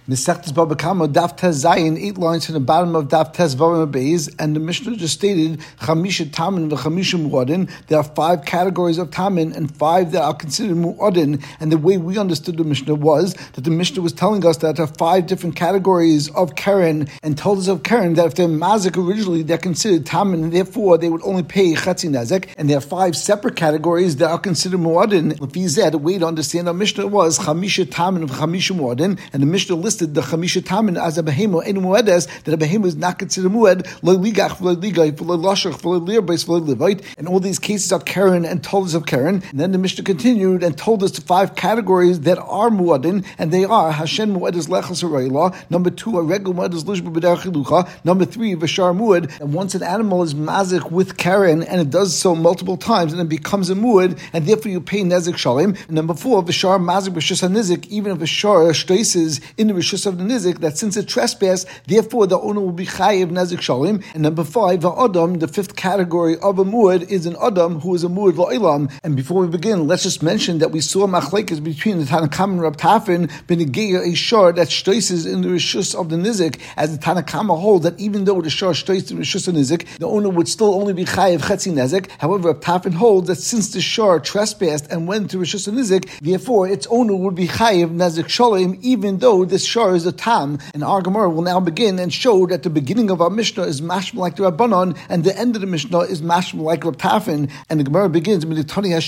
Mesechtes Baba Kama, Daf Tez Zayin, 8 lines from the bottom of Daf Tez Varim Beis, and the Mishnah just stated Chamisha Tamin v'Chamisha Mu'adin. There are 5 categories of Tamin and 5 that are considered Mu'adin. And the way we understood the Mishnah was that the Mishnah was telling us that there are 5 different categories of Keren, and told us of Keren that if they're Mazik originally, they're considered Tamin, and therefore they would only pay Chatzi Nezek. And there are 5 separate categories that are considered Mu'adin. The way to understand our Mishnah was Chamisha Tamin v'Chamisha Mu'adin, and the Mishnah listed the Chamisha Tamin as a behemo and muedes, that a behemo is not considered mued, lo ligach, lo ligay, lo lashach, lo lirbais, lo livite, and all these cases are Keren and told us of Keren. And then the Mishnah continued and told us the 5 categories that are muadin, and they are Hashem muedes lechas harayla, number 2 a regel muedes lishba b'derech chilucha, number 3 v'shar muad, and once an animal is mazik with Keren and it does so multiple times and it becomes a muad, and therefore you pay nezik shalim. And number 4 v'shar mazik b'shus hanizik, even if a shar traces in the rishus of the nizik, that since it trespassed, therefore the owner will be chayiv nezik shalim. And number 5 v'adam, the 5th category of a muad, is an adam who is a muad la'ilam. And before we begin, let's just mention that we saw machlekes between the Tanakam and Rab Tafin b'negeya a shar that traces in the rishus of the nizik, as the Tanakama holds that even though the shar traces in the rishus of the nizik, the owner would still only be chayiv chetzi nezik. However, Rab Tafin holds that since the shar trespassed and went to rishus of nizik, therefore its owner would be chayiv nezik shalim, even though this shar is a tam. And our Gemara will now begin and show that the beginning of our Mishnah is mashma like the Rabbanon, and the end of the Mishnah is mashma like Rab Tafin. And the Gemara begins by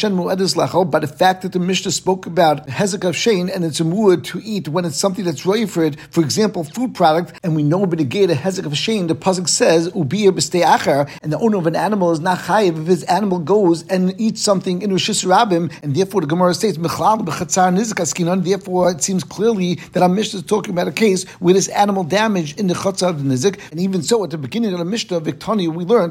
the fact that the Mishnah spoke about hezek of shein, and it's a muad to eat when it's something that's roy for it, for example, food product. And we know by the gate of hezek of shein, the pasuk says ubiyah b'stei acher, and the owner of an animal is not chayiv if his animal goes and eats something in rishus rabim. And therefore the Gemara states mechlal b'chatzar nizik askinon. Therefore it seems clearly that our Mishnah is talking about a case where this animal damaged in the chatzar of the nizik. And even so, at the beginning of the Mishnah, Victani, we learned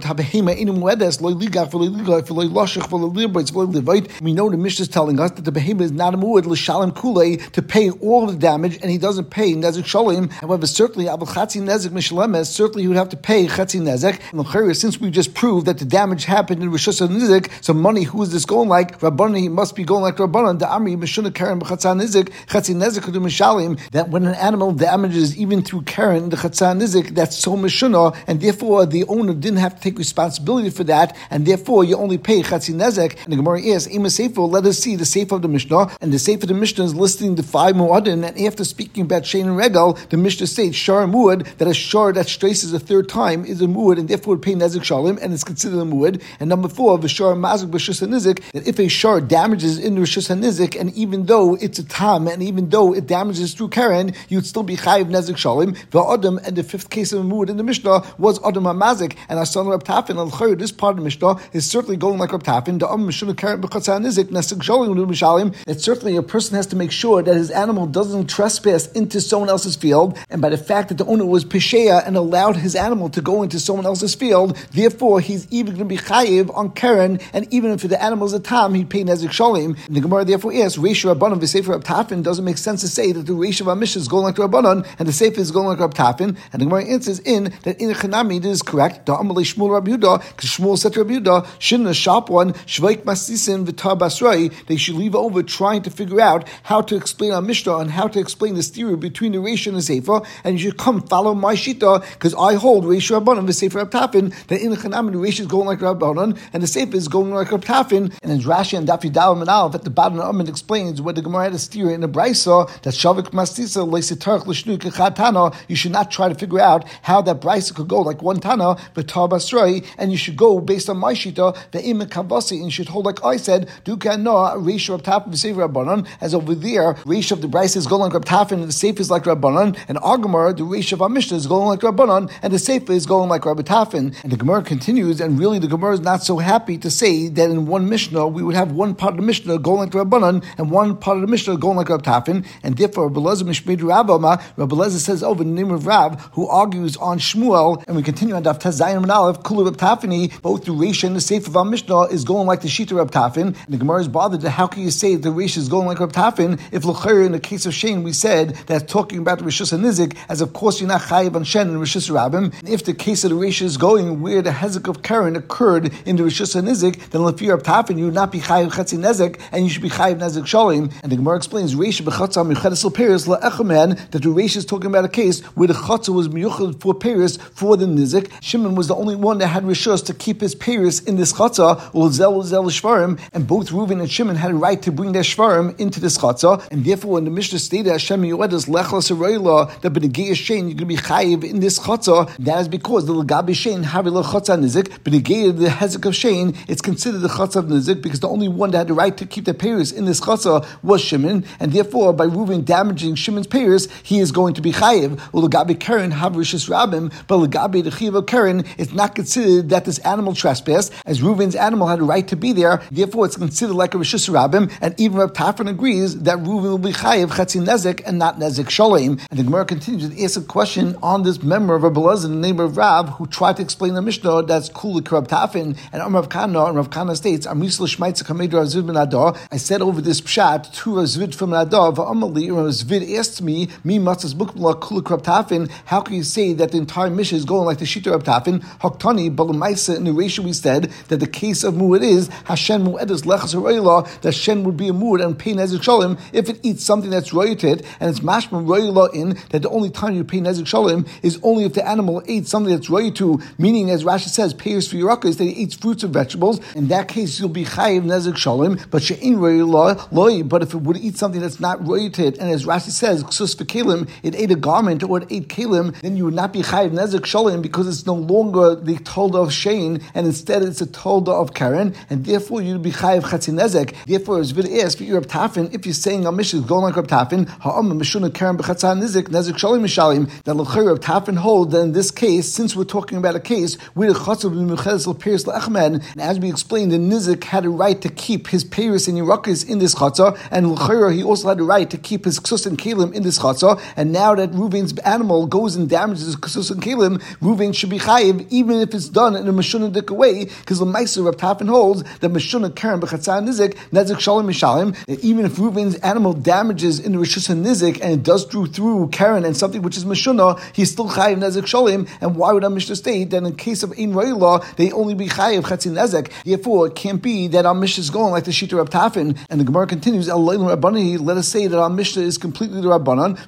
we know the Mishnah is telling us that the behema is not a muad l'shalim kulei, to pay all the damage, and he doesn't pay nezik shalim. However, certainly abul chatzi nezik mishlemes, certainly he would have to pay chatzi nezik. And since we just proved that the damage happened in rishus of nizik, so money, who is this going like? Rabbani must be going like Rabbanan. The Amri mishuna karen b'chatzar nizik chatzi nezik kudu mishalim, that when an animal damages even through Keren, the chatzar nizik, that's so mishuna, and therefore the owner didn't have to take responsibility for that, and therefore you only pay chatzi nezek. And the Gemara asks, Ima Sefer, let us see the Sefer of the Mishnah, and the Sefer of the Mishnah is listing the 5 mu'adin, and after speaking about shein and regal, the Mishnah states shar mu'ad, that a shar that traces a 3rd time is a mu'ad, and therefore would pay nezik shalim, and it's considered a mu'ad. And number 4, the shar mazik b'shus hanizik, that if a shar damages in the rishus hanizik, and even though it's a tam, and even though it damages through Keren, you'd still be chayiv nezik shalim. The adam, and the 5th case of a mu'ad in the Mishnah was adam mazik, and our son Rab Tafin, al-Chayr, this part of the Mishnah is certainly going like Rab Tafin. The mishuna karen b'chatzar nizik nezik shalim mishalim. That certainly a person has to make sure that his animal doesn't trespass into someone else's field, and by the fact that the owner was pesheya and allowed his animal to go into someone else's field, therefore he's even going to be chayiv on Keren, and even if the animal is a tam, he'd pay nezik shalim. And the Gemara therefore asks, Reish Rabbanon v'Sefer Rab Tafin, doesn't make sense to say that the Reish of our Mishnah is going like Rabbanon and the Sefer is going like Rab Tafin. And the Gemara answers that in Chanami this is correct. The Amalei Shmuel Rab Yehuda, because Shmuel said to Rab Yehuda, Shinna sharp one, Shveik Masisin v'Tar Basrai, they should leave over trying to figure out how to explain our Mishnah and how to explain the theory between the Reish and the Sefer, and you should come follow my Shita, because I hold Reish Rabbanon the Sefer Rab Tafin, that in Chanami the Reish is going like Rabbanon and the Sefer is going like Rab Tafin. And in Rashi and Daf Yudal and Aleph at the bottom of the Amid explains where the Gemara had a theory in the Brisa that Shavik Mastisa Leisitarch Lishnu Kechatana, you should not try to figure out how that Brisa could go like one Tana, V'Tar Basrai, and you should go based on my Shita, the Im Kavasi, and you should hold like I said, Duka Noah, Reish Rab Tafin, the Sefer Rabbanon, as over there, Reish of the Brisa is going like Rab Tafin, and the Sefer is like Rabbanon, and our Gemara, the Reish of our Mishnah is going like Rabbanon, and the Sefer is going like Rab Tafin. And the Gemara continues, and really the Gemara is not so happy to say that in one Mishnah we would have one part of the Mishnah going like Rabbanon and one part of the Mishnah going like Rab Tafin, and therefore Rabbi Elazar Mishmei Rav, Rabbi Elazar says over the name of Rav, who argues on Shmuel, and we continue on Daf Tez Zayin and Aleph, Kula Rab Tafini, both the Reish and the Sefer of our Mishnah is going like the Shita Rab Tafin, and the Gemara is bothered that how can you say the Reish is going like Rab Tafin if l'chayr in the case of shein we said that talking about the rishus and nizik, as of course you're not chayiv on shen and rishus rabim. And if the case of the Reish is going where the hezek of Keren occurred in the rishus and nizik, then l'fir Rab Tafin you would not be chayiv chetzi nezek, and you should be chayiv nezek shalim. And the Gemara explains Reish b'chatzam yuchedes l'peres la'echem Achman that the Reish is talking about a case where the chatzah was miyuchad for Paris for the nizik. Shimon was the only one that had rishus to keep his Paris in this chatzah, or zel shvarim, and both Reuven and Shimon had a right to bring their shvarim into this chatzah, and therefore when the Mishnah stated Hashem Yoedas lechlas aroila that b'negei shein you're going to be chayiv in this chatzah, that is because the legabi shein havi lechatzah nizik, b'negei the hezek of shein, it's considered the chatzah of nizik because the only one that had the right to keep the Paris in this chatzah was Shimon, and therefore by Reuven damaging Shimon's Paris, he is going to be chayiv. Well, legabi Karen have rishus rabim, but legabi the chiv of Karen, it's not considered that this animal trespassed, as Reuven's animal had a right to be there. Therefore, it's considered like a rishus rabim, and even Reb Tarfon agrees that Reuven will be chayiv chatzi nezek and not nezek shalom. And the Gemara continues to ask a question on this member of Rabbi Elazar, the neighbor of Rav, who tried to explain the Mishnah that's cool like Reb Tarfon and Rav Kana. And Rav Kana states, "Amisla shmaitza kamed Rav Zvid ben Adar." I said over this pshat to Rav Zvid from Adar. Va'amali Rav Zvid asked me matzas bukmla cool like Reb Tarfon. How can you say that the entire Mishnah is going like the Shita Reb Tarfon? Haktani balamaisa in the ratio we said that the case of muad is Hashem mu'edas lechas harayla, that Shen would be a muad and pay nezek shalom if it eats something that's royated, and it's mashma royala in that the only time you pay nezek shalom is only if the animal ate something that's royatu, meaning as Rashi says, payers for yirakas, that he eats fruits and vegetables. In that case, you'll be chayiv nezek shalom, but she'in royala loy. But if it would eat something that's not royated, and as Rashi says, ksus v'kelim, it ate a garment or it ate kelim, then you would not be chayiv nezek shalom because it's no longer the tolda of Shein, and instead it's a tolda of Karen, and therefore you'd be chayiv chatzi nezek. Therefore, as Vid asked for your Reb Tarfon, if you're saying a Mishnah is going like Reb Tarfon, ha'am mishuna Karen b'chatzah nezek nezek shalom mishalim, that l'chayr Reb Tarfon hold that in this case, since we're talking about a case where the chatzah b'muchedes l'peiros l'achman, and as we explained, the nizik had a right to keep his peiros and yirakas in this chatzah, and l'chayr he also had a right to keep his ksus and kelim in this chatzah, and now that Reuven's animal goes and damages his ksus and kelim, Reuven should be chayiv even if it's done in a meshunadik way, because the Meiser Reb Tarfon holds that meshunah Karen b'chatzah nizik nezek shalom mishalim, that even if Reuven's animal damages in the rishus and nizik and it does through Karen and something which is meshunah, he's still chayiv nezek shalom. And why would our Mishnah state that in case of ein roilah they only be chayiv chatzi nezek? Therefore, it can't be that our Mishnah is going like the Shita Reb Tarfon. And the Gemara continues, let us say that our Mishnah is completely the Rabbanan.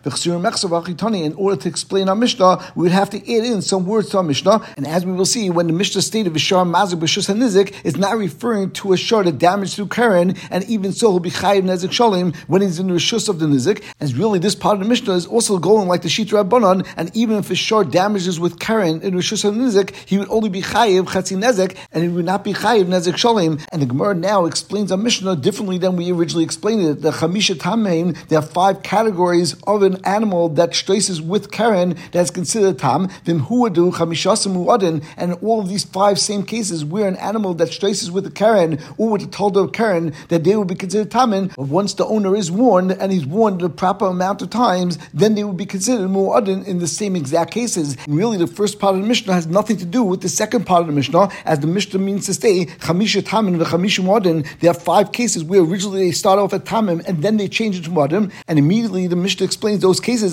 In order to explain our Mishnah, we would have to add in some words to our Mishnah. And as we will see, when the Mishnah stated Vishar Mazik B'Shus HaNizik, is not referring to a shar that damaged through Karen, and even so he'll be chayiv nezek shalom when he's in the rishus of the nizik. As really this part of the Mishnah is also going like the Shita Rabbanan, and even if a shar damages with Karen in rishus of the nizik, he would only be chayiv chatzi nezek, and he would not be chayiv nezek shalom. And the Gemara now explains our Mishnah differently than we originally explained it. The Chamisha Tamein, there are 5 categories of an animal that stresses with Karen that is considered tam. Vimhuadu Chamishasim Muadin, and all of these 5 same cases where an animal that stresses with the Karen or with the tolda of Karen, that they would be considered tamin. But once the owner is warned and he's warned the proper amount of times, then they would be considered muadin in the same exact cases. And really, the first part of the Mishnah has nothing to do with the second part of the Mishnah, as the Mishnah means to say chamisha tamin and chamisha muadin. There are 5 cases where originally they start off at tamim and then they change it to muadin, and immediately the Mishnah explains those cases.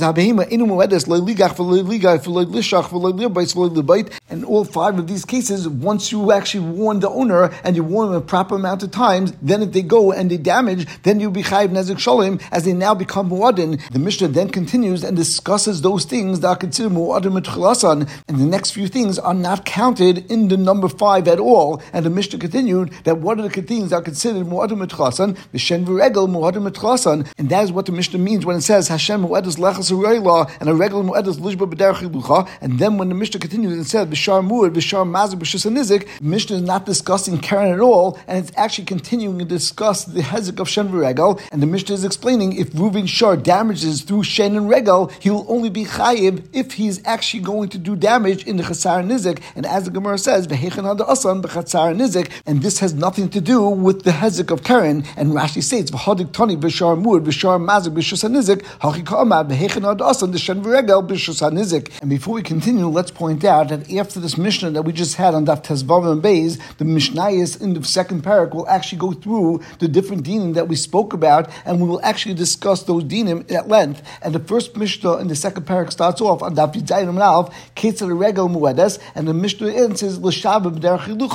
And all 5 of these cases, once you actually warn the owner and you warn them a proper amount of times, then if they go and they damage, then you'll be chayiv nezek shalom, as they now become muadin. The Mishnah then continues and discusses those things that are considered muadin mitchilasan, and the next few things are not counted in the number 5 at all. And the Mishnah continued that what are the things that are considered muadin mitchilasan? V'shen v'regel muadin mitchilasan, and that is what the Mishnah means when it says Hashem muedas lechas harayla and a regular muedas lishba b'derech hilucha. And then when the Mishnah continues and says b'shar muad b'shar mazik b'shus nizik, Mishnah is not discussing Karen at all, and it's actually continuing to discuss the hezek of Shen v'regel. And the Mishnah is explaining if Reuven shar damages through Shen and regel, he will only be chayiv if he's actually going to do damage in the chasar nizik. And as the Gemara says, v'hechen hada asan b'chatzar nizik, and this has nothing to do with the hezek of Karen. And Rashi states v'hadik tani b'shar muad b'shar mazik b'shus nizik hachi ka'amad v'hechen hada asan the Shen v'regel b'shus nizik. And before we continue, let's point out that after this Mishnah that we just had on Daf Tezvav and Beis, the Mishnayos in the second parak will actually go through the different dinim that we spoke about, and we will actually discuss those dinim at length. And the first Mishnah in the second parak starts off on Daf Yizayim and Alf, Ketzar Regel Muedes, and the Mishnah ends says L'Shabbat B'derech Hilucha.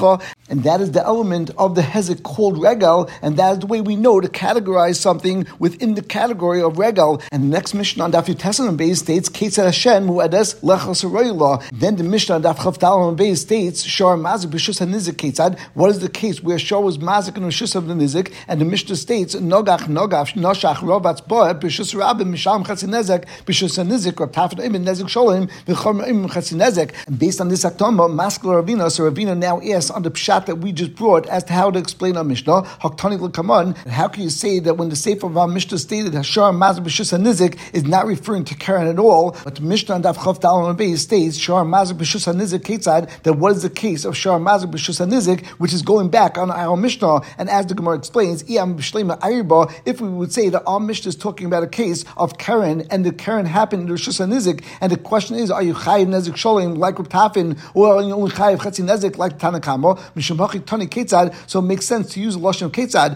and that is the element of the hezek called regal, and that is the way we know to categorize something within the category of regal. And the next Mishnah on Daf Yud Beis states, Ketzad Hashem mu'edes lechas haroila. Then the Mishnah on Daf Chav Daled Beis states, Shar mazik b'shus hanizik ketzad. What is the case where Shar was mazik and b'shus of the nizik? And the Mishnah states, Nogach noshach robatz bo'et b'shus rabim misham chatzi nezek b'shus hanizik or tafet imin nezik sholim v'chom imin chatzi nezek. And based on this aktama, Maskal Ravina, so Ravina now asks on the pshat that we just brought as to how to explain our Mishnah, Haktani l'kaman, and how can you say that when the Sefer of our Mishnah stated Shar mazik b'shus hanizik is not referring to Karen at all, but the Mishnah on Daf Chav Daled Beis states Shar mazik b'shus hanizik ketzad, that what is the case of Shar mazik b'shus hanizik, which is going back on our Mishnah. And as the Gemara explains, if we would say that our Mishnah is talking about a case of Karen, and the Karen happened in Rishus HaNizik, and the question is, are you chayiv nezik sholim like Reb Tafin, or are you only chayiv chatzi nezik like Tanakama? So it makes sense to use the lashon of ketzad.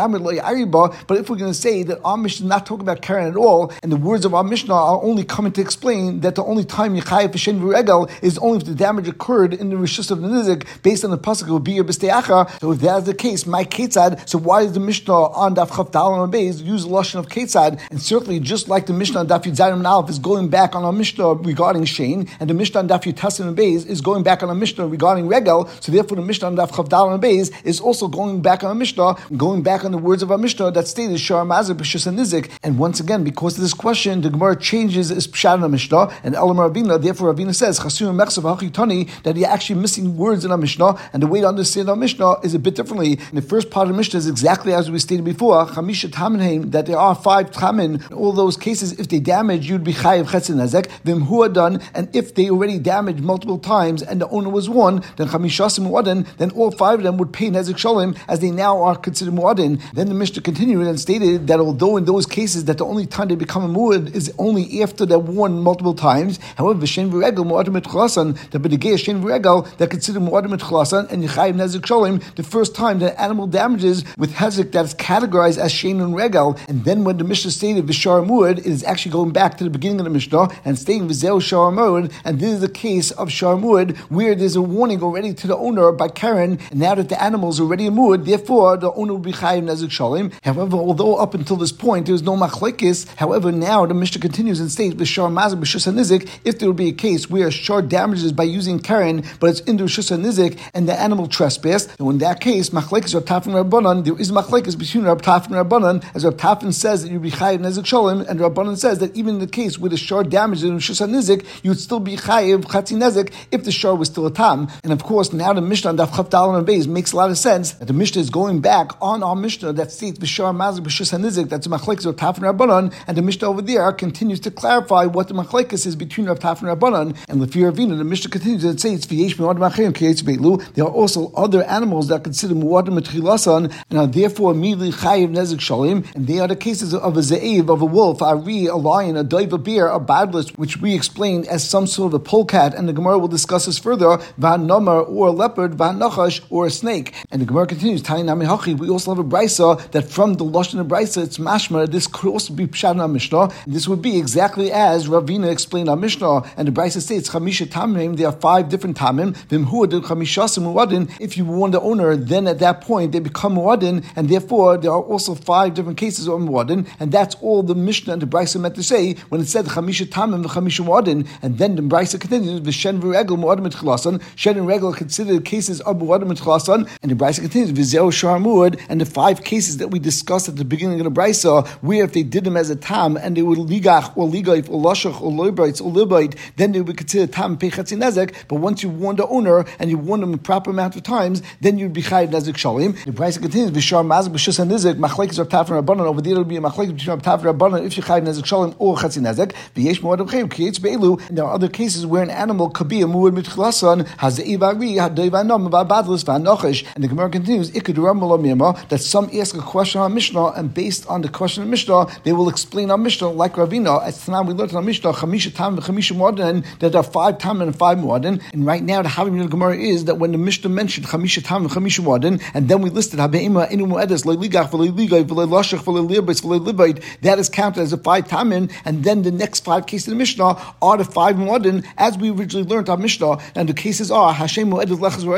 But if we're going to say that our Mishnah is not talking about Karen at all, and the words of our Mishnah are only coming to explain that the only time you chayiv v'shen v'regel is only if the damage occurred in the Rishus of the Nizik, based on the pasuk, it would be your b'steacha. So if that's the case, my ketzad, so why does the Mishnah on Daf Chav Daled Beis use the lashon of ketzad? And certainly, just like the Mishnah on Daf Yud Zayin Aleph is going back on our Mishnah regarding Shein, and the Mishnah on Daf Yud Tasin Beis is going back on our Mishnah regarding Regel, so therefore the Mishnah on Daf Chav Daled Beis is also going back on our Mishnah, going back on the words of our Mishnah that stated Shar Mazik b'shus hanizik. And once again, because of this question, the Gemara changes its pshat in the Mishnah, and Elam Ravina, therefore Ravina says Chasur Mechsav Hachitani, that you're actually missing words in our Mishnah, and the way to understand our Mishnah is a bit differently. In the first part of the Mishnah is exactly as we stated before, Chamisha Taminheim, that there are 5 Tamin. In all those cases, if they damage, you'd be chayiv chetzin nezek. Vim hu done, and if they already damaged multiple times and the owner was one, then chamishasim muadin, then all 5 of them would pay nezek shalim, as they now are considered muadin. Then the Mishnah continued and stated that although in those cases that the only time they become a muad is only after they're worn multiple times, however, v'shen v'regel muadim et chalasan, the b'degei shen v'regel, they're considered muadim et chalasan, and yichayiv nezek shalim the first time that animal damages with hezek that is categorized as shein and regel. And then when the Mishnah stated v'shar muad, it is actually going back to the beginning of the Mishnah and stating v'zeu shar muad, and this is the case of shar muad where there's a warning already to the owner by Karen, and now that the animal is already a muad, therefore the owner will be chayiv nezek shalim. However, although up until this point there was no machlekes, however now the Mishnah continues and states v'shar mazik b'shus hanizik, if there will be a case where shar damages by using Karen, but it's in the rishus hanizik and the animal trespassed, so in that case machlekes Reb Tafin and Rabbanan, there is machlekes between Reb Tafin and Rabbanan, as Reb Tafin says that you be chayiv nezek shalim, and Rabbanan says that even in the case where the shar damages in rishus hanizik, you would still be chayiv chatzi nezek if the shar was still a tam. And of course now the Mishnah on Daf Chav Daled Beis makes a lot of sense that the Mishnah is going back on our Mishnah that states v'shar mazik b'shus hanizik, that's machlekes Reb Tafin and Rabbanan, and the Mishnah over there continues to clarify what the machlekes is between Reb Tafin and Rabbanan. And Lefi Ravina, the Mishnah continues and says v'yesh muadim achrim k'yetz beitlu, there are also other animals that are considered muadim et chilasan and are therefore immediately chayiv nezek shalim, and they are the cases of a ze'ev, of a wolf, a ari, a lion, a dove, a bear, a badlist, which we explained as some sort of a polecat, and the Gemara will discuss this further, v'han namar, or a leopard, v'han nachash, or a snake. And the Gemara continues, Tani nami hachi, we also have a brisa that from the lashon of brisa, it's mashma, this could also be pshat in our Mishnah, and this would be exactly as Ravina explained our Mishnah, and the brisa states, chamisha tamim, there are 5 different tamim, v'im hu adil chamishasim muadin, if you warn the owner, then at that point they become muadin, and therefore there are also 5 different cases of muadin, and that's all the Mishnah and the brisa meant to say when it said chamisha tamim v'chamisha muadin. And then the brisa continues v'shen v'regel muadim et chalasan, shen and regel considered cases of muadim et chalasan, and the brisa continues v'zeu shar muad, and the 5 cases that we discussed at the beginning of the brisa, where if they did them as a tam and they were ligach or ligaif or lashach or loibrites or libite, then they would consider tam pechatzi nezek. But once you warn the owner and you warn them a proper amount of times, then you'd be chayiv nezek shalim. The brisa continues v'shar mazik b'shus hanizik, machlekes Reb Tafin and Rabbanan, over there will be a machlekes between Reb Tafin and Rabbanan if you chayiv nezek shalim or chatzi nezek. V'yesh muadim chayim k'yetz be'elu, and there are other cases where an animal could be a muad mitchilasan, haze'iv ari, hadei v'anam, v'abadlis, v'anochish. And the Gemara continues, ikad ramal amiyama, that some ask a question on Mishnah, and based on the question of Mishnah, they will explain our Mishnah like Ravina. As Tanam we learned on Mishnah, chamisha tam v'chamisha muadin, that there are 5 tam and 5 muadin. And right now the Havim in the Gemara is that when the Mishnah mentioned chamisha tam v'chamisha muadin, and then we listed habeima inu muedes le'ligach v'le'ligay v'le'lashach v'le'lirbis v'le'libait, that is counted as a 5 tamin, and then the next 5 cases in the Mishnah are the 5 muadin, as we originally learned on Mishnah. And the cases are Hashem mu'edus lechas v'reilo, that's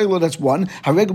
1.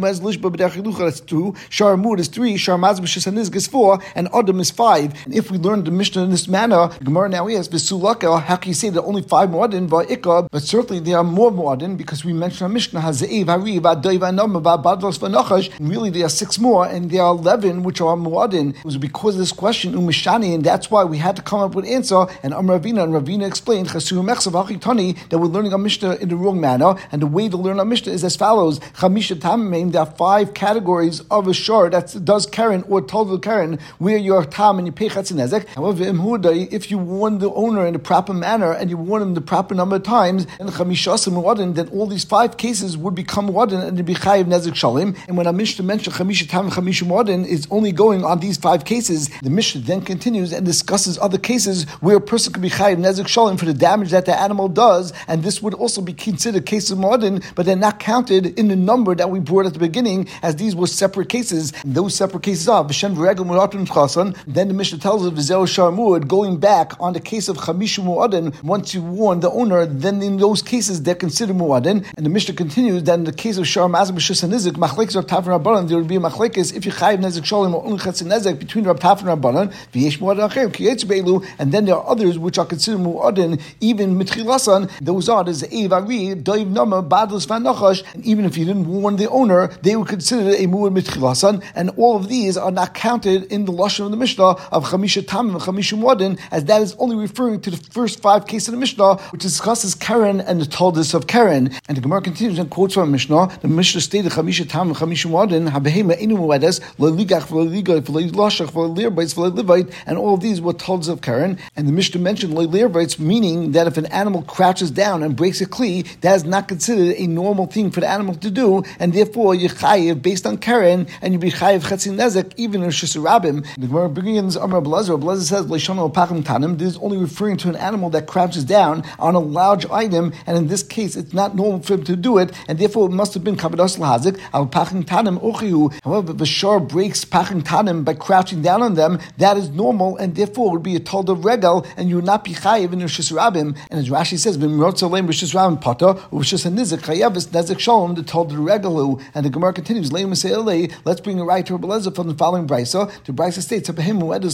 That's 2. Shar Amud is 3. Shar Mazbah Shesanizik is 4. And Adam is 5. And if we learn the Mishnah in this manner, the Gemara now asks, V'sulaka, how can you say that only 5 muadin va'ikah? But certainly there are more muadin, because we mentioned our Mishnah Haze'ev, Hari, Va'day, Va'nam, Va'badlos, Va'nachash, and really there are 6 more, and there are 11 which are muadin. It was because of this question, Umishani, and that's why we had to come up with an answer. And Ravina explained, Chasur Mechsav Hachitani, that we're learning our Mishnah in the wrong manner, and the way to learn our Mishnah is as follows: Chamisha Tamim, there are 5 categories of a shor that does Karen or told Karen, where you're tam and you pay chatzin nezek. However, if you warn the owner in the proper manner and you warn him the proper number of times, and chamishas muadin, then all these 5 cases would become muadin and be chayiv nezek shalim. And when our Mishnah mentioned chamisha tam and chamisha muadin is only going on these 5 cases, the Mishnah then continues and discusses other cases where a person could be chayiv nezek shalim for the damage that the animal does, and this would also be considered cases of muadin, but they're not counted in the number that we brought at the beginning, as these were separate cases. And those separate cases are v'shem v'regel mu'atun chasan. Then the Mishnah tells us v'zeu sharmud, going back on the case of chamishu mu'adin. Once you warn the owner, then in those cases they're considered mu'adin. And the Mishnah continues. Then in the case of shar mazim b'shus nizik machlekes Rav Taf and Rabbanan, there would be a machlekes if you chayiv nezek shalim or only chatzin nezek between Rav Taf and Rabbanan. V'yesh mu'adin acher kiyetz be'elu, and then there are others which are considered mu'adin even mitchilasan. Those are the ze'ev ari doiv nama badlus v'nachash, and even if you didn't warn the owner, they would consider a mu'ad mitchilasan. And all of these are not counted in the lashon of the Mishnah of chamisha tamim and chamisha muadin, as that is only referring to the first 5 cases of the Mishnah, which discusses Karen and the toldus of Karen. And the Gemara continues and quotes from Mishnah. The Mishnah stated chamisha tamim and chamisha muadin habehema inu muadas leligach v'leligach v'lelashach v'lelirbites v'lelivite, and all of these were toldus of Karen. And the Mishnah mentioned lelirbites, meaning that if an animal crouches down and breaks a kli, that is not considered a normal thing for the animal to do, and therefore you chayiv based on Karen, and you be chayiv chatzin nezek even in Shusarabim. The Gemara begins Amar Blazer. Blazer says Leishono Pachim Tanim. This is only referring to an animal that crouches down on a large item, and in this case it's not normal for him to do it, and therefore it must have been Kavados Lahazik. Al Pachim Tanim Ochihu. However, if the shor breaks Pachim Tanim by crouching down on them, that is normal, and therefore would be a told of regal, and you would not be chayiv in Shusarabim. And as Rashi says, B'mirotzelem B'Shusarabim Pata U'Shus Nizik Chayavis Nezek Shalom the told of regalu. And the Gemara continues. Let's bring a right to Rebbe from the following brisa. The brisa states that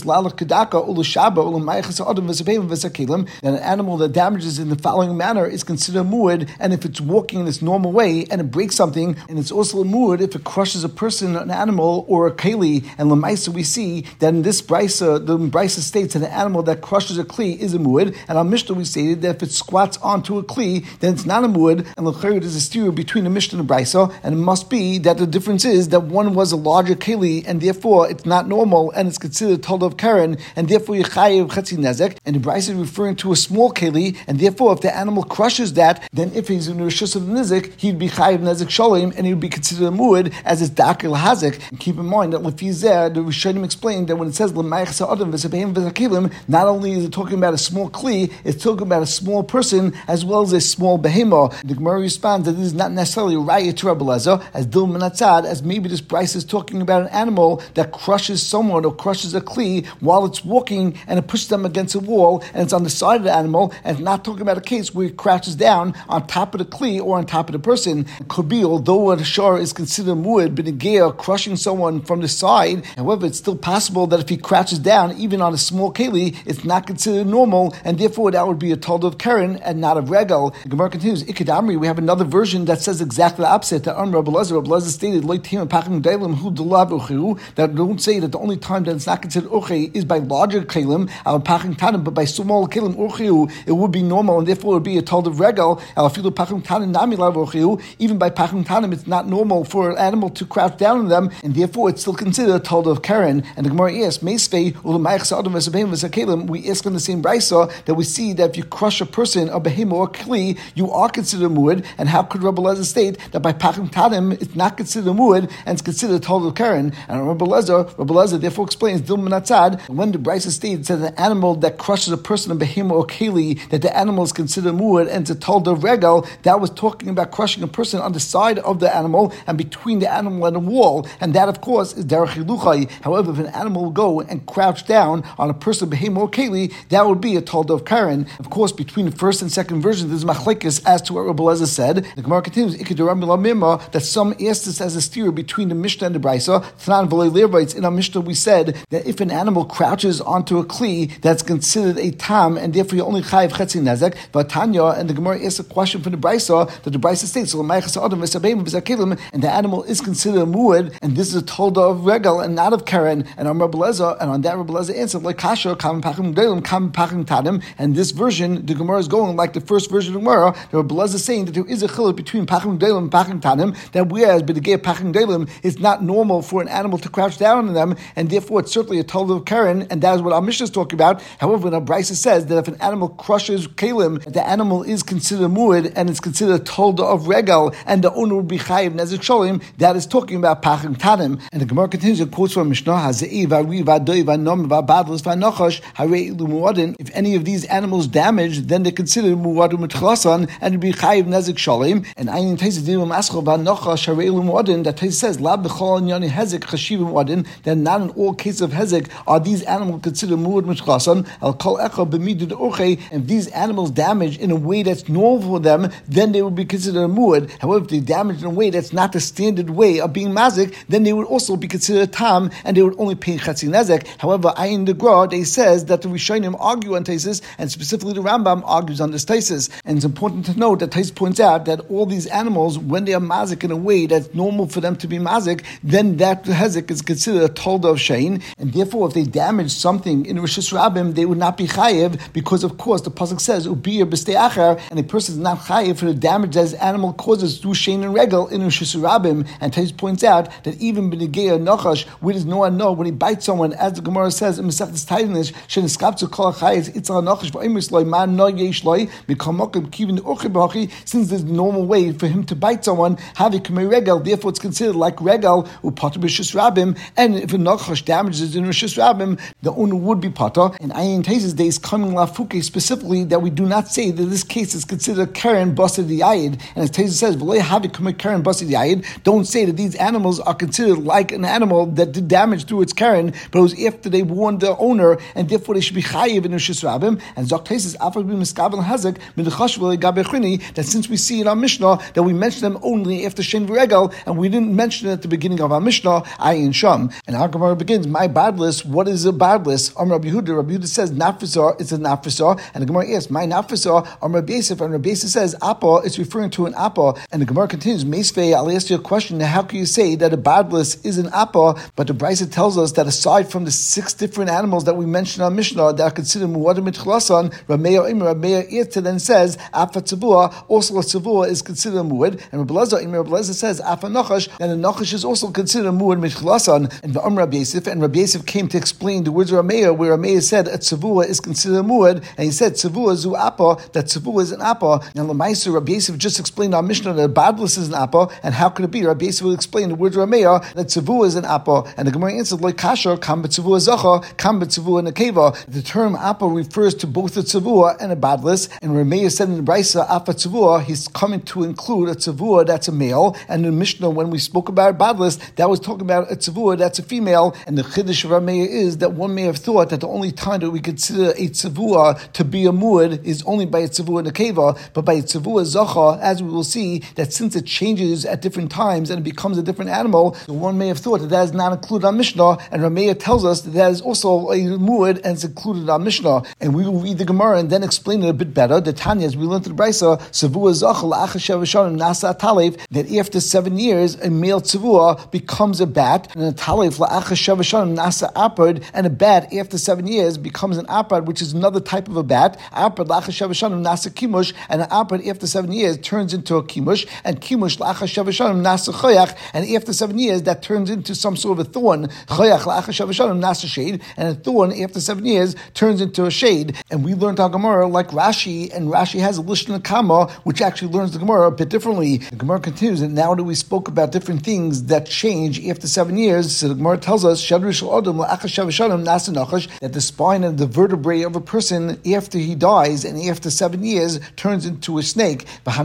an animal that damages in the following manner is considered muad, and if it's walking in its normal way and it breaks something, and it's also a muad if it crushes a person, an animal, or a keli. And lemaisa we see that in this brisa, the brisa states that an animal that crushes a kli is a muad, and on Mishnah we stated that if it squats onto a kli, then it's not a muad. And l'chayr there's a steer between the Mishnah and the brisa, and it must be that the difference is that one was a larger keli, and therefore it's not normal, and it's considered told of Karen, and therefore you chayiv chatzin nezek. And the brisa is referring to a small keli, and therefore if the animal crushes that, then if he's in the rishus of the nizik, he'd be chayiv nezek shalim, and he would be considered a muad as it's dakil hazik. And keep in mind that lefizeh, the Rishonim explained that when it says l'mayich sa'adam v'sepeim v'zakilim, not only is it talking about a small kli, it's talking about a small person as well as a small behemah. The Gemara responds that this is not necessarily raya to Rebbe Lezer, as Dil Menatzad, as maybe this brisa is talking about an animal that crushes someone or crushes a kli while it's walking, and it pushes them against a wall, and it's on the side of the animal, and it's not talking about a case where it crouches down on top of the kli or on top of the person. It could be, although a shor is considered muad, b'negea, crushing someone from the side, however, it's still possible that if he crouches down, even on a small keli, it's not considered normal, and therefore that would be a told of Karen and not of regal. The Gemara continues, Ikadamri, we have another version that says exactly the opposite, that Rabbi Lezer stated, that don't say that the only time that it's not considered uche is by larger kelim, but by small kelim it would be normal, and therefore it would be a told of regal. Even by pachim tanim, it's not normal for an animal to crouch down on them, and therefore it's still considered a told of Karen. And the Gemara asks, we ask from the same brisa that we see that if you crush a person, a behemoth or kli, you are considered muad. And how could Rabbi Lezer state that by pachim tanim it's not considered muad and it's considered a told of Karen? And Rabbi Lezer therefore explains Dil Menatzad, when the brisa states that an animal that crushes a person, a behemoth or keli, that the animal is considered muad and it's a told of regal, that was talking about crushing a person on the side of the animal and between the animal and the wall, and that of course is derech hiluchai. However, if an animal will go and crouch down on a person, behemoth or keli, that would be a told of Karen. Of course, between the first and second version, there's machlekes as to what Rabbi Lezer said. The Gemara continues, Tana that some asked this as a steer between the Mishnah and the Brisa. Tanan v'lo levites. In our Mishnah we said that if an animal crouches onto a kli, that's considered a tam, and therefore you only chayiv chetzi nezek. But Tanya and the Gemara asked a question from the Brisa that the Brisa states, and the animal is considered a muad, and this is a tolda of regal and not of karen. And on Rabbi Lezer, and on that Rabbi Lezer answered like kasha kam pachim gelim kam pachim tadim. And this version, the Gemara is going like the first version of the Gemara. The Rabbi Lezer is saying that there is a chiluk between pachim gelim and pachim tadim. That whereas b'degei pachim gelim, it's not normal for an animal to crouch down on them, and therefore it's certainly a tolda of karen, and that is what our Mishnah is talking about. However, when our Brisa says that if an animal crushes kalim, the animal is considered muad and it's considered a tolda of regal, and the owner would be chayiv nezek sholim, that is talking about pachim tadim. And the Gemara continues, it quotes from Mishnah, if any of these animals damage, then they consider muadum mitchlasan, and it be chayiv nezek sholim. And ayin teises dinim aschol v'anochash harei muadin, that Teises says la b'chol nyani hezek chashiv muadin, that not in all cases of hezek are these animals considered muad mitchlasan. Al kol echa b'midud orchei, and if these animals damage in a way that's normal for them, then they would be considered a muad. However, if they damage in a way that's not the standard way of being mazik, then they would also be considered a tam, and they would only pay chetzi nezek. However, ayin the Gra, they says that the Rishonim argue on Teises, and specifically the Rambam argues on this Teises. And it's important to note that Teises points out that all these animals, when they are mazik in a way that's normal for them to be mazik, then that hezek is considered a tolda of shein, and therefore if they damage something in Rosh Hashanah, they would not be chayiv, because of course the pasuk says ubiyah b'stei achar, and a person is not chayiv for the damage that his animal causes through shein and regal in Rosh Hashanah. And Teises points out that even b'negei nachash, we does no one know when he bites someone, as the Gemara says in Masechtas Tainish, sheniskaptu kol hachayis itzar nachash v'oimis loy man no yesh loy mikamokim kivin uchi b'hachi. Since there's a normal way for him to bite someone, havi kamei regal, therefore it's considered like regal upater b'shus rabim. And if a nachash damages in Rosh Hashanah, the owner would be pater. And ayin Teises day is coming lafuke specifically that we do not say that this case is considered karen based the yayid. And as Teises says, v'loy havi kamei karen based the yayid. Don't say that these animals are considered like an animal that did damage through its karen, but it was after they warned the owner, and therefore they should be chayiv in Rosh Hashanah. And Zok Teises after being miskabel hazek midchash v'legabe chini, that since we see in our Mishnah that we mention them only after shein v'regal, and we didn't mention it at the beginning of our Mishnah, ayin sham. And our Gemara begins, my badless, what is a badless? Rabbi Yehuda says nafisar, it's a nafisar, and the Gemara asks, my nafisar, Rabbi Yosef, and Rabbi Yosef says appa, it's referring to an appa. And the Gemara continues, Meisvei, I'll ask you a question, now how can you say that a badless is an appa, but the Brisa tells us that aside from the 6 different animals that we mentioned on Mishnah that are considered muadim mitchlasan, Rameya Irta then says afa tzavua, also a tzavua is considered a muad, and Rabbi Lezer says afa nachash, and a nachash is also considered a muad mitchlasan. And Rabbi Yosef, and Rabbi Yosef came to explain the words of Rameya, where Rameya said a tzavua is considered a muad, and he said tzavua zu appa, that tzavua is an appa. Now Lamaisa, Rabbi Yosef just explained our Mishnah that a badless is an appa, and how could it be? Rabbi Yosef will explain the words of Rameya that tzavua is an appa, and the Gemara answered like kasher kam b'tzavua zacha kam b'tzavua nekeva. The term appa refers to both a tzavua and a badless, and Rameya said in the Brisa appa tzavua, he's coming to include a tzavua that's a male, and in the Mishnah when we spoke about badless, that was talking about a tzavua that's a female. And the chiddush of Rameya is that one may have thought that the only time that we consider a tzavua to be a muad is only by a tzavua nekeva, but by a tzavua zacha, as we will see, that since it changes at different times and it becomes a different animal, so one may have thought that is not included on Mishnah, and Rameya tells us that is also a muad and it's included on Mishnah. And we will read the Gemara and then explain it a bit better. The Tanya, as we learned in the Brisa, tzavua zacha la'achar sheva shanim nasa talef, that after 7 years a male tzavua becomes a bat, and a talef la'achar sheva shanim nasa apad, and a bat after 7 years becomes an apad, which is another type of a bat. Apad la'achar sheva shanim nasa kimush, and an apad after 7 years turns into a kimush, and kimush la'achar sheva shanim nasa choyach, and after 7 years that turns into some sort of a thorn. Choyach la'achar sheva shanim nasa shade, and a thorn after 7 years turns into a shade. And we learned our Gemara like Rashi, and Rashi has a Lishna Kama, which actually learns the Gemara a bit differently. The Gemara continues, and now that we spoke about different things that change after 7 years, so the Gemara tells us that the spine and the vertebrae of a person after he dies and after 7 years turns into a snake.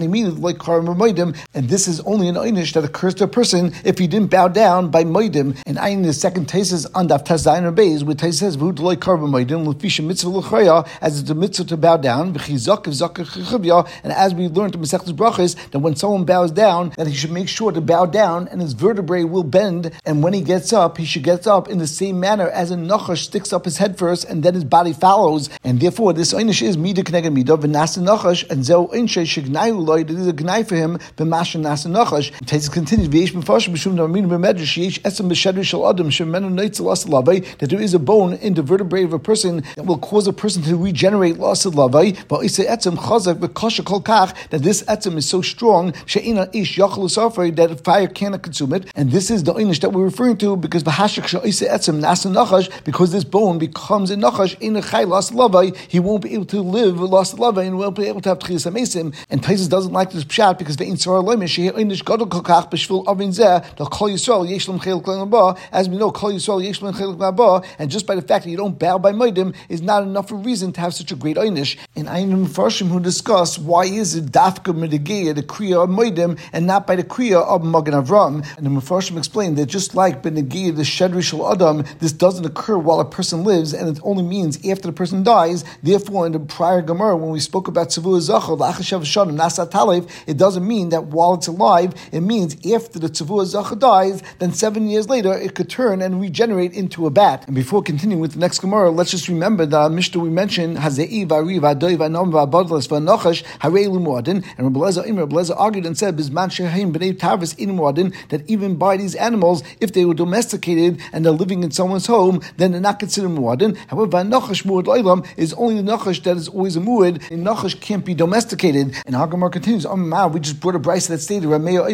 And this is only an einish that occurs to a person if he didn't bow down by moedim. And I in the second Teises on Daf Tazayin Beis, where Teises says as it's a mitzvah to bow down, and as we learned in Masechtas Brachos, that when someone bows down down, that he should make sure to bow down, and his vertebrae will bend, and when he gets up, he should get up in the same manner as a nachash sticks up his head first, and then his body follows, and therefore this einish is midah k'neged midah, v'nasa nachash, and zeu einshe shegnayu loy, that is a gnai for him, b'masha nasa nachash. Taisus continues, v'yesh b'farshim b'shum na'aminu b'medrash, yesh esem b'shedri shel adam, shemenu neitzel asad lavai, that there is a bone in the vertebrae of a person that will cause a person to regenerate l'asad lavai, v'oisei etzem chazak v'kasha kol kach, that this etzem is so strong, she'ina ish yachal l'safrei, that fire cannot consume it, and this is the einish that we're referring to, because v'hashak she'oisei etzem nasa nachash, because this bone becomes a nachash in a chay l'asad lavai, he won't be able to live l'asad lavai, and won't be able to have tchilas hamesim. And Taisus doesn't like this pshat because ve'in tzara loyme she'e einish gadol kol kach b'shvil avin zeh, the kol Yisrael yesh lem chelik l'naba, as we know kol Yisrael yesh lem chelik l'naba, and just by the fact that you don't bow by moedim is not enough of a reason to have such a great einish. And I know Mefarshim who discuss why is it dafka midigiyah, the kriya of moedim, and not by the kriya of Magen Avram. And the Mefarshim explained that just like benegiyah the shedri shel adam, this doesn't occur while a person lives, and it only means after the person dies. Therefore, in the prior Gemara, when we spoke about tzavua zachor la'achashav shanim nasa talev, it doesn't mean that while it's alive. It means after the tzavua zachor dies, then 7 years later it could turn and regenerate into a bat. And before continuing with the next Gemara, let's just remember the Mishnah we mentioned hazei v'ari v'adoi v'anom v'abadlas v'nachash harei l'muadin. And Rabbi Eliezer argued and said bizman sheheim b'nei tarvis in muadin, that even by these animals, if they were domesticated and they're living in someone's home, then they're not considered muadin. However, nachash muad loilam is only the nachash that is always a muad, and nachash can't be domesticated. And our Gemara continues, we just brought a brisa that stated Rameya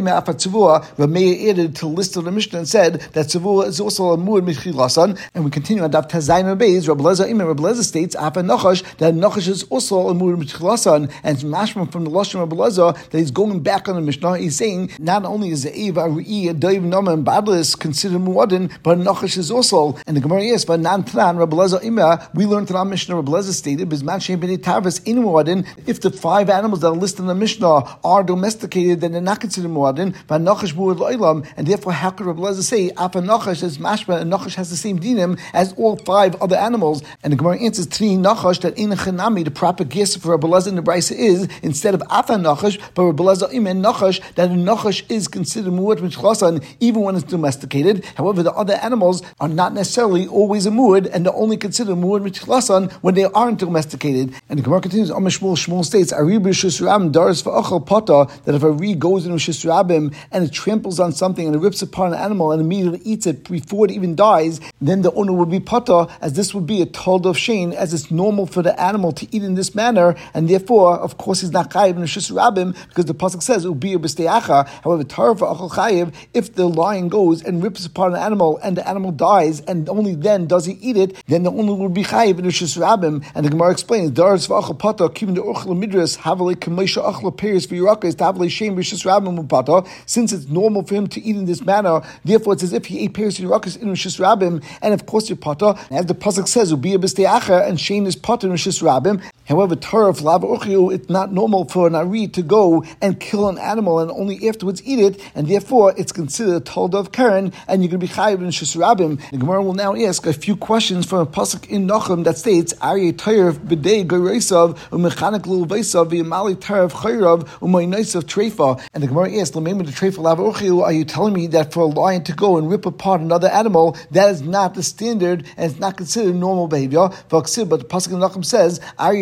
added to the list of the Mishnah and said that tzavua is also a muad mitchilasan. And we continue on Daf Tazayin Beis. Rabbi Eliezer states afa nachash, that nachash is also a muad mitchilasan, and it's mashma from the lashon of Rabbi Eliezer that he's going back on the Mishnah. He's saying not only is the eva ri'i doiv nama and badlis considered muadin, but nachash is also. And the Gemara is Vanan Tran Rabbi Eliezer Ima. We learned in our Mishnah Rabbi Eliezer stated bizman she'em b'nei tarvis in muadin. If the 5 animals that are listed in the Mishnah are domesticated, then they're not considered muadin. But nachash muad lo'ilam, and therefore how could Rabbi Eliezer say afa nachash is mashma, and nachash has the same dinim as all 5 other animals? And the Gemara answers three nachash, that in chanami the proper guess for Rabbi Eliezer in the brisa is instead of afa nachash, but Rabbi Eliezer Ima nachash, that a nachash is considered muad mitchilasan even when it's domesticated. However, the other animals are not necessarily always a muad, and they're only considered muad mitchilasan when they aren't domesticated. And the Gemara continues, Shmuel states, Ari b'Rishus Rabim daris v'achal pata, that if a Ari goes into Rishus Rabim and it tramples on something and it rips apart an animal and immediately eats it before it even dies, then the owner would be pata, as this would be a told of shame, as it's normal for the animal to eat in this manner, and therefore, of course, he's not chayiv in Rishus Rabim, because the pasuk says ubi b'steacha. However, tar v'achal chayiv, if the lion goes and rips apart an animal and the animal dies, and only then does he eat it, then the owner would be chayiv in Rishus Rabim. And the Gemara explains, daris v'achal pata kivin the uchla midras havale k'meisha achla peris v'yirakas tavale shem Rishus Rabim upata. Since it's normal for him to eat in this manner, therefore it's as if he ate peris v'yirakas in Rishus Rabim, and of course you're pata, as the pasuk says ubi b'steacha, and shem is pata in Rishus Rabim. However, taraf lava uchiu, it's not normal for an ari to go and kill an animal and only afterwards eat it, and therefore it's considered a told of Karen, and you're going to be chayiv in Rishus Rabim. The Gemara will now ask a few questions from a pasuk in Nachum that states Ari taraf b'dei goreisav u'mechanik l'uveisav v'yamali taraf chayrav u'maynisav treifa. And the Gemara asks, l'meim the treifa lava uchiu, are you telling me that for a lion to go and rip apart another animal, that is not the standard and it's not considered normal behavior? But the pasuk in Nachum says Ari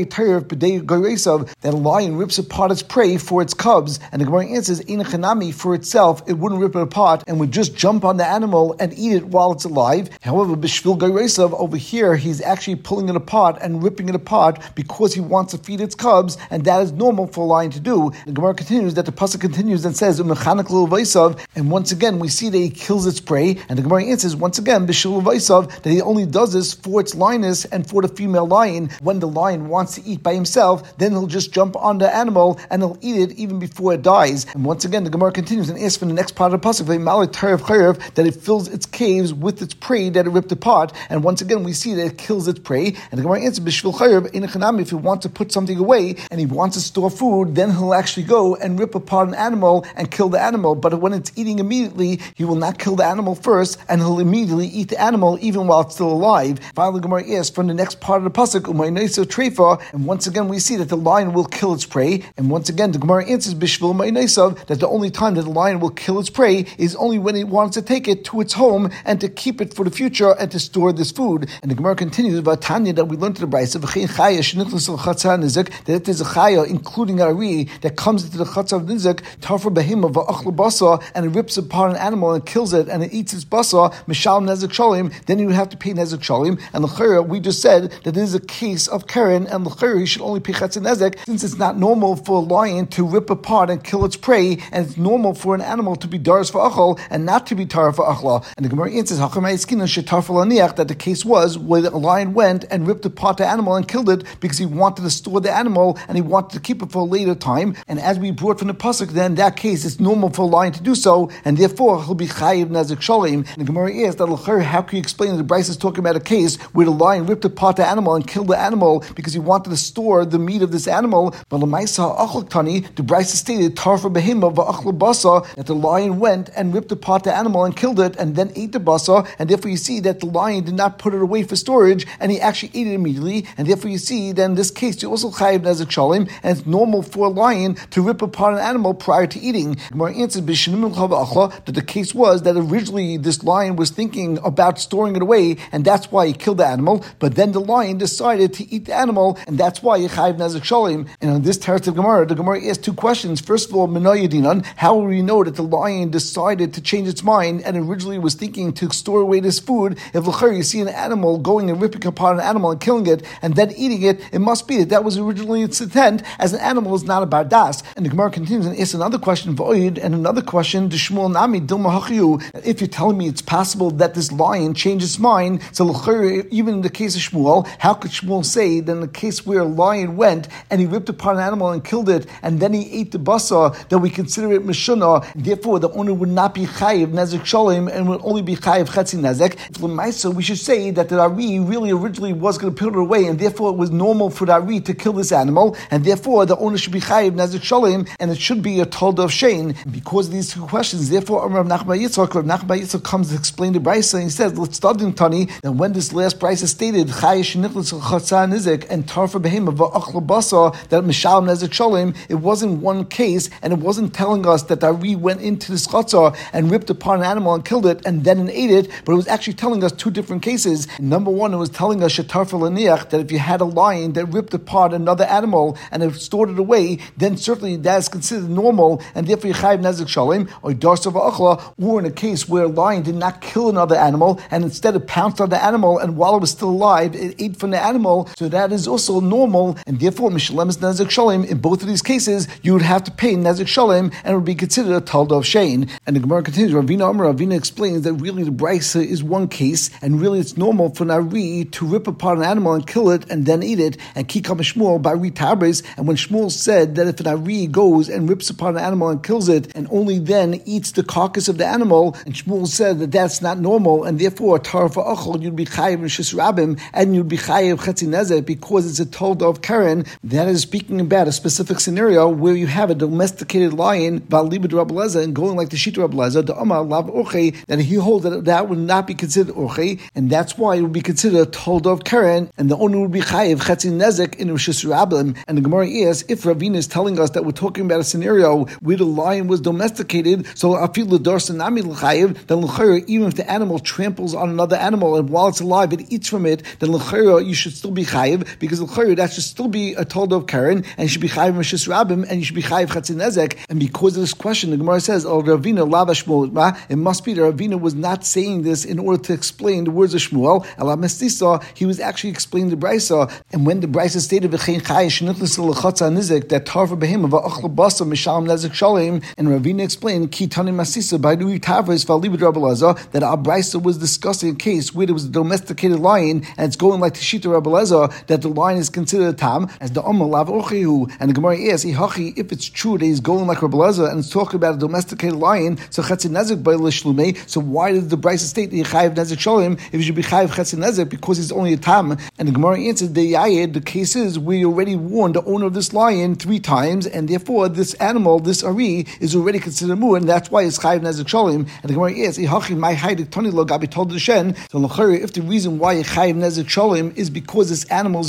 that a lion rips apart its prey for its cubs, and the Gemara answers in chanami, for itself it wouldn't rip it apart and would just jump on the animal and eat it while it's alive. However, b'shvil gairesav, over here he's actually pulling it apart and ripping it apart because he wants to feed its cubs, and that is normal for a lion to do. The Gemara continues that the pasuk continues and says umechanik l'uveisav, and once again we see that he kills its prey, and the Gemara answers once again b'shvil l'uveisav, that he only does this for its lioness and for the female lion. When the lion wants to eat by himself, then he'll just jump on the animal and he'll eat it even before it dies. And once again, the Gemara continues and asks for the next part of the pasuk, that it fills its caves with its prey that it ripped apart. And once again, we see that it kills its prey. And the Gemara answers, b'shvil chayav in chanami, if he wants to put something away and he wants to store food, then he'll actually go and rip apart an animal and kill the animal. But when it's eating immediately, he will not kill the animal first, and he'll immediately eat the animal even while it's still alive. Finally, the Gemara asks from the next part of the pasuk, umaynisav treifa, And once again, we see that the lion will kill its prey. And once again, the Gemara answers Bishvil Ma'inaisav that the only time that the lion will kill its prey is only when it wants to take it to its home and to keep it for the future and to store this food. And the Gemara continues about Tanya that we learned to the Brayso that if there's a chaya, including ari, that comes into the chatzah of nizek, tarfa behima va'achla basa, and it rips apart an animal and kills it and it eats its basa, mishal nezek shalim, then you would have to pay nezek shalim. And l'chayra, we just said that this is a case of Karen, and l'chayra, you should only pay chatzah nezek, since it's not normal for a lion to rip apart and kill its prey, and it's normal for an animal to be daras for achal and not to be tar for achla. And the Gemara answers that the case was where a lion went and ripped apart the animal and killed it because he wanted to store the animal and he wanted to keep it for a later time. And as we brought from the pasuk, then in that case it's normal for a lion to do so, and therefore he'll be chayiv nezek shalim. And the Gemara asks that how can you explain that the Bryce is talking about a case where the lion ripped apart the animal and killed the animal because he wanted to store the meat of this animal? But l'maisa achal tani, the Bryce stated tarfa behima va'achla basa, that the lion went and ripped apart the animal and killed it and then ate the basa, and therefore you see that the lion did not put it away for storage and he actually ate it immediately, and therefore you see that in this case you also chayiv nezek shalim, and it's normal for a lion to rip apart an animal prior to eating. Gemara answered that the case was that originally this lion was thinking about storing it away, and that's why he killed the animal, but then the lion decided to eat the animal, and that's why he chayiv nezek shalim. And on this teretz of Gemara, the Gemara asked two questions. First of all, minayadinan, how will we know that the lion decided to change its mind and originally was thinking to store away this food? If you see an animal going and ripping apart an animal and killing it and then eating it, it must be that was originally its intent, as an animal is not a bardas. And the Gemara continues and asks another question, and another question, Shmuel Nami Dilma Hachiyu. If you're telling me it's possible that this lion changed its mind, so even in the case of Shmuel, how could Shmuel say that in the case where a lion went and he ripped apart an animal and killed it and then he ate the basa, that we consider it mishuna, therefore the owner would not be chayiv nezek shalim and would only be chayiv chetzi nezek? So we should say that the Ari really originally was going to put it away, and therefore it was normal for the Ari to kill this animal, and therefore the owner should be chayiv nezek shalim, and it should be a tolda of shein. Because of these two questions, therefore Rav Nachman Yitzchak comes to explain the Brayso, and he says, let's study Tani, that when this last Brayso is stated chayiv shenichlas chatzah nizek and tarfa behema va'achla basa, that mishal nezek shalim, it wasn't one case, and it wasn't telling us that the Ari went into this chatzah and ripped apart an animal and killed it and then ate it, but it was actually telling us two different cases. Number one, it was telling us that if you had a lion that ripped apart another animal and it stored it away, then certainly that is considered normal, and therefore you chayiv nezek shalim, or darsa va'achla, or in a case where a lion did not kill another animal and instead it pounced on the animal, and while it was still alive it ate from the animal, so that is also normal, and therefore mishalem is nezek shalim. In both of these cases you would have to pay nezek shalim, and it would be considered a talda of shein. And the Gemara continues, Ravina explains that really the Brayso is one case, and really it's normal for an Ari to rip apart an animal and kill it and then eat it, and kikam Shmuel by Ari Tabres. And when Shmuel said that if an Ari goes and rips apart an animal and kills it and only then eats the carcass of the animal, and Shmuel said that that's not normal, and therefore tar for achol you'd be chayiv and shis rabim, and you'd be chayiv chetzi nezek because it's a tolda of Karen. That is speaking about a specific scenario where you have a domesticated lion valibud Rabbi Elazar, and going like the shita Rabbi Elazar, the Amar lav orchei, that he holds that would not be considered orchei, and that's why it would be considered a tolda of Karen, and the owner would be chayiv chetzi nezek in rishis rabim. And the Gemara is, if Ravina is telling us that we're talking about a scenario where the lion was domesticated, so afil l'dorsa nami l'chayiv, then l'chayra, even if the animal tramples on another animal and while it's alive it eats from it, then l'chayra you should still be chayiv, because l'chayra that should still be a tolda of Karen, and you should be chayiv rishis rabim, and you should be chayiv chetzi nezek. And because of this question, the Gemara says, oh Ravina lava Shmuel, it must be that Ravina was not saying this in order to explain the words of Shmuel. Ala Mestisa, he was actually explaining the Brayso. And when the Brayso stated v'chein chayish shenichlas l'chatzah nizek, that tarfa behema va'achla basa mishalem nezek shalim, and Ravina explained ki tani masisa by Nui Tavris v'alibud Rabbi Elazar, that our Brayso was discussing a case where there was a domesticated lion and it's going like the shita Rabbi Elazar, that the lion is considered a tam, as the Amar lav orchehu. And the Gemara asks, if it's true that he's going like Rabbi Elazar and it's talking about a domesticated lion, so chetzi nezek by l'shlume, so why did the Brayso state that you chayiv nezek shalim if you should be chayiv chetzi nezek because he's only a tam? And the Gemara answered, the case is where you already warned the owner of this lion 3 times, and therefore this animal, this Ari, is already considered mu'ud, and that's why it's chayiv nezek shalim. And the Gemara asks, my haidik toni lo gabi told the shen, so if the reason why you chayiv nezek shalim is because this animal is a mu'ud,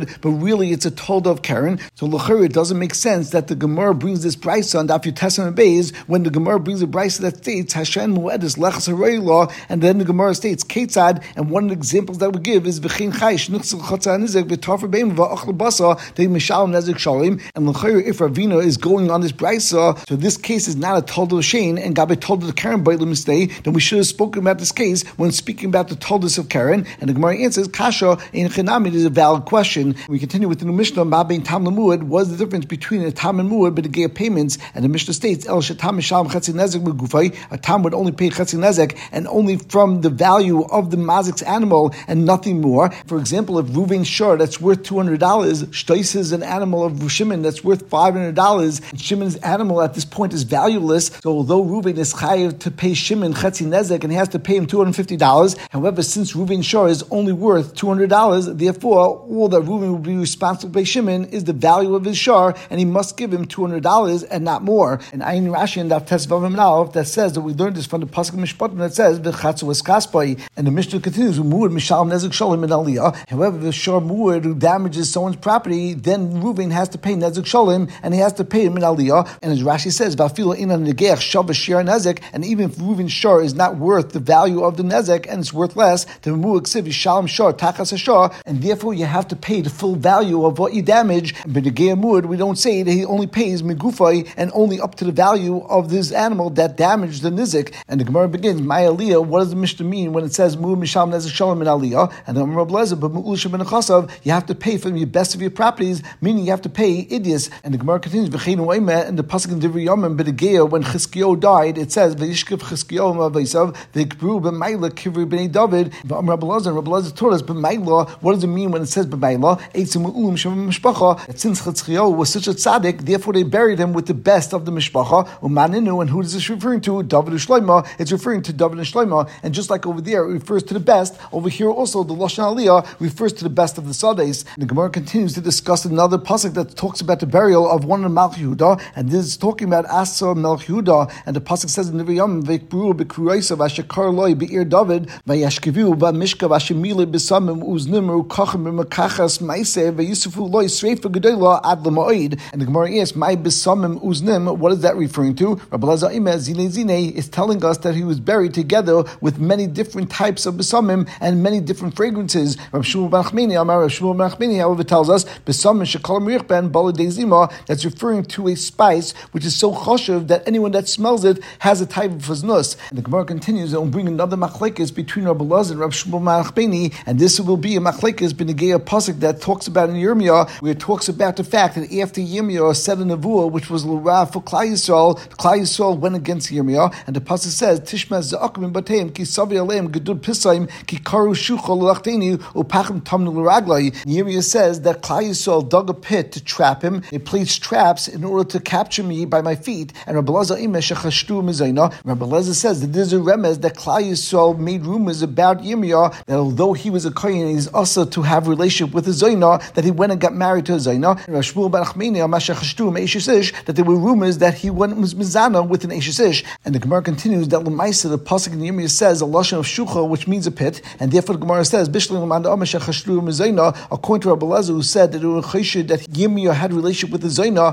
but really it's a tolda of Karen. So l'chayr, it doesn't make sense that the Gemara brings this brisa on Daf Yud Beis when the Gemara brings a brisa that states Hashem Mu'edis Lechas Harei Law, and then the Gemara states Ketzad, and one of the examples that we give is V'chein Chai Shnuchzil Chatzah Nizek V'Tarfer Beim V'Achal Basa They Mishalem Nezek Shalim. And l'chayr, if Ravina is going on this brisa, so this case is not a tolda of Shane and Gabe tolda of Karen by the mistake, then we should have spoken about this case when speaking about the toldas of Karen. And the Gemara answers Kasha in Chenamid is a valid question. We continue with the new Mishnah. Ma'bein Tam Lamuad. What is the difference between a Tam and Muad but the gay payments? And the Mishnah states El Shatam Mishalem Chetzi Nezek Megufay. A Tam would only pay Chetzi Nezek and only from the value of the mazik's animal and nothing more. For example, if Ruvain's shor that's worth $200, Shtois is an animal of Shimon that's worth $500, and Shimon's animal at this point is valueless. So although Ruvain is chayav to pay Shimon Chetzi Nezek and he has to pay him $250, however, since Ruvain's shor is only worth $200, therefore all that Ruvain will be responsible by Shimon is the value of his shor, and he must give him $200 and not more. And Ayin Rashi and Daf Tesvav Aleph that says that we learned this from the pasuk Mishpatim that says v'chatzu es kaspai, and the Mishnah continues muad mishalem nezek shalom in aliyah. However, the shor muad who damages someone's property, then Ruvain has to pay nezek shalom and he has to pay him in aliyah. And as Rashi says, v'afilo inan negech shav shir nezek, and even if Ruvain's shor is not worth the value of the nezek and it's worth less, the muad ksiv yishalem shor tachas shor, and therefore you have to pay the full value of what you damage. But the gei muad, we don't say that he only pays megufay and only up to the value of this animal that damaged the nizik. And the Gemara begins, my aliyah, what does the Mishnah mean when it says muad misham nezek shalom in aliyah? And then Rabbi Lezer, but mu'ul ben chasav, you have to pay from your best of your properties, meaning you have to pay idios. And the Gemara continues, v'chein u'emeh, and the pasuk in Divrei Yomim, but the gei, when Chizkiyo died, it says v'yishkev Chizkiyo ma'aveisav v'ikbru b'mayla kivri b'nei David. Rabbi Lezer taught us b'mayla. What does it mean when it says b'mayla? Eitzim u'ulim shem mishpacha. That since Chizkiyo was such a tzaddik, therefore they buried him with the best of the mishpacha. Umaninu, and who is this referring to? David and Shlomo. It's referring to David and Shlomo, and just like over there it refers to the best, over here also the Lashon Aliyah refers to the best of the Sades. The Gemara continues to discuss another pasuk that talks about the burial of one of Melch Yehuda, and this is talking about Asa Melch Yehuda, and the pasuk says in the Yom V'ikbru b'kuraysa v'ashekar loy be'ir David v'yashkevu b'mishka v'ashemile b'samim uznimru kachem b'makachas ma'aseh v'yisufu loy sreifa gedola ad l'ma'id. And the Gemara asks, my b'samim uznim, what is that referring to? Rabbi Lezer Zine is telling us that he was buried together with many different types of besamim and many different fragrances. Rabbi Shmuel ben Achmini, however, tells us besamim shekol miriach ben baladei zima, that's referring to a spice which is so choshev that anyone that smells it has a type of faznus. And the Gemara continues and will bring another machlekes between Rabbi Lezer and Rabbi Shmuel ben Achmini, and this will be a machlekes b'negei pasuk that talks about in Yirmiyah, where it talks about the fact that after Yirmiyah said a nevuah which was l'ra for Klal Yisrael went against Yirmiyah, and the pasuk says Tishma za'akim bateim ki savi aleim gedud pisaim ki karu shuchol l'lachteni upachim tamnu l'raglai. Yirmiyah says that Klal Yisrael dug a pit to trap him. They placed traps in order to capture me by my feet. And Rabbi Lezer says that there's a remez that Klal Yisrael made rumors about Yirmiyah that although he was a kohen, he's also to have relationship with a Zaina, that he went and got married to a Zaina. And Rabbi Shmuel ben Achmini that there were rumors that he went was mizana with an Eishes Ish. And the Gemara continues that L'maisa, the pasuk in Yirmiyah says a lashon of shucha, which means a pit, and therefore the Gemara says according to Rabbi Lezer, who said that Yirmiyah had a relationship with the Zaina,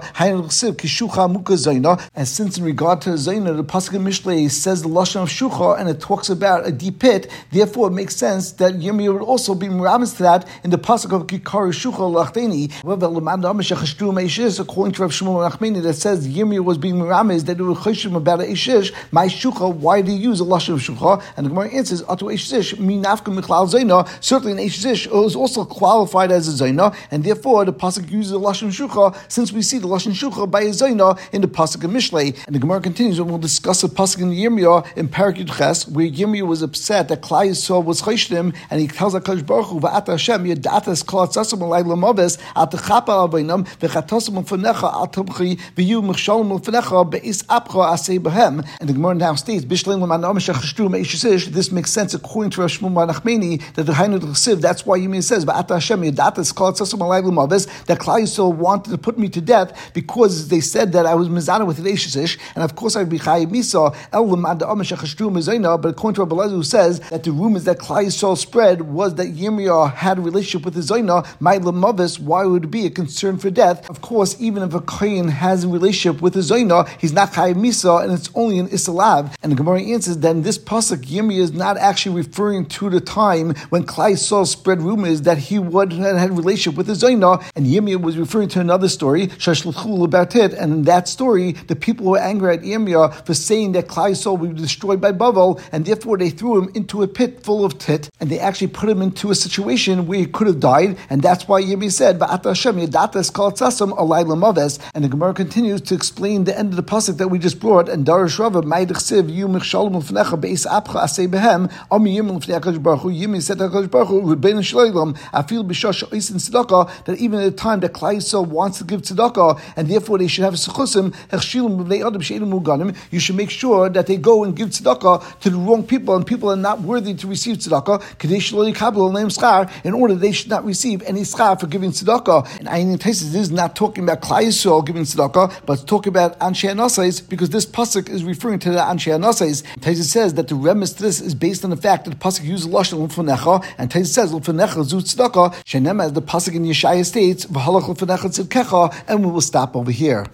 and since in regard to Zaina, the pasuk in Mishlei says the lashon of shucha, and it talks about a deep pit, therefore it makes sense that Yirmiyah would also be miramis to that in the pasuk of Kikaru Shucha Lachteni. However, according to Rav Shmuel Nachmani, that says Yirmiyah was being miramis that it was chayshim about a Eshish, my shucha, why do you use a lashon of shucha? And the Gemara answers, Atu Eshish, mi nafka michlal zaina. Certainly an Eshish is also qualified as a zaina, and therefore the pasuk uses a lashon shucha, since we see the lashon shucha by a zaina in the pasuk of Mishlei. And the Gemara continues, and we'll discuss the pasuk in Yirmiyah in Parak Yud Ches, where Yirmiyah was upset that Klal Yisrael was chayshim, and he tells HaKadosh Baruch Hu, Va'ata Hashem yadatas kol atzasam alay l'maves al techapa al bainam v'chatasam l'fanecha al tabchi v'yu m'chshalom l'fanecha be'is apcha asei b'hem. And the Gemara now states, this makes sense according to Rav Shmuel ben Nachmani that the Hainu Chesiv, that's why Yirmiyah says, Va'ata Hashem yadatas kol atzasam alay l'maves, that Klal Yisrael wanted to put me to death because they said that I was mizana with an Eishes, and of course I'd be chayiv misa el l'mad ha'amashach hashtu mezayna. But according to Rabbi Lezer, who says that the rumors that Klal Yisrael spread was that Yirmiyah had a relationship with the Zaina, Zoyna, Ma'ila Mavis, why would it be a concern for death? Of course, even if a Kohen has a relationship with a Zoyna, he's not Chayav Misa, and it's only an Isalav. And the Gemara answers that in this pasuk, Yirmiyah is not actually referring to the time when Klai Yisrael spread rumors that he would have had a relationship with a Zoyna, and Yirmiyah was referring to another story, Shashluchul about it, and in that story, the people were angry at Yirmiyah for saying that Klai Yisrael would be destroyed by Bavel, and therefore they threw him into a pit full of tit, and they actually put him into a situation where he could have died, and that's why Yirmiyah said, Ba'ata Hashem yadata eskal tzasam alay lamaves. And the Gemara continues to explain the end of the pasuk that we just brought, and Darish Rava, Ma'idich Siv, Yu Michshalom L'fnecha Be'is Apcha Asei Behem, Ami Yirmiyah L'fnei HaKadosh Baruch Hu, Yirmiyah said to HaKadosh Baruch Hu, Rebbeinu Shloim, Afil B'shosh Oisin Tzedakah, that even at the time that Klai Yisrael wants to give tzedakah, and therefore they should have sechusim, Hechshilim B'nei Adam She'edim Muganim, you should make sure that they go and give tzedakah to the wrong people, and people are not worthy to receive tzedakah, Kadei Shelo Yikabel Leim Schar, in order they should not receive any schar for giving tzedakah. And Ayin Taisis, this is not talking about Klai Yisrael giving tzedakah, but it's talking about Anshe Anasais, because this pasuk is referring to the Anshe Anasais. Taisis says that the remes to this is based on the fact that the pasuk uses lashon l'fanecha, and Taisis says l'fanecha zu tzedakah, shenem, as the pasuk in Yeshaya states, v'halach l'fanecha tzedkecha, and we will stop over here.